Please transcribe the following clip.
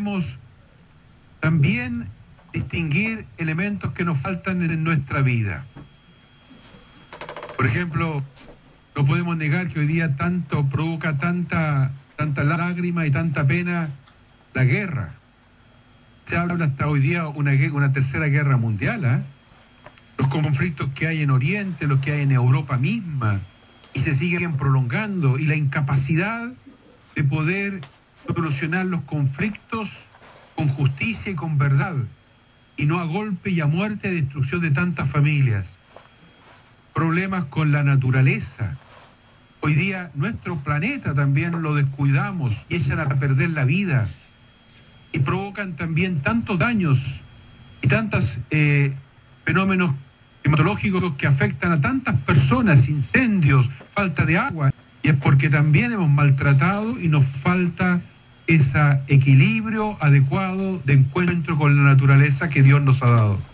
debemos también distinguir elementos que nos faltan en nuestra vida. Por ejemplo, no podemos negar que hoy día provoca tanta lágrima y tanta pena la guerra. Se habla hasta hoy día una tercera guerra mundial, ¿eh? Los conflictos que hay en Oriente, los que hay en Europa misma, y se siguen prolongando, y la incapacidad de poder solucionar los conflictos con justicia y con verdad, y no a golpe y a muerte de destrucción de tantas familias. Problemas con la naturaleza. Hoy día nuestro planeta también lo descuidamos y echan a perder la vida, y provocan también tantos daños y tantos fenómenos climatológicos que afectan a tantas personas, incendios, falta de agua, y es porque también hemos maltratado y nos falta ese equilibrio adecuado de encuentro con la naturaleza que Dios nos ha dado.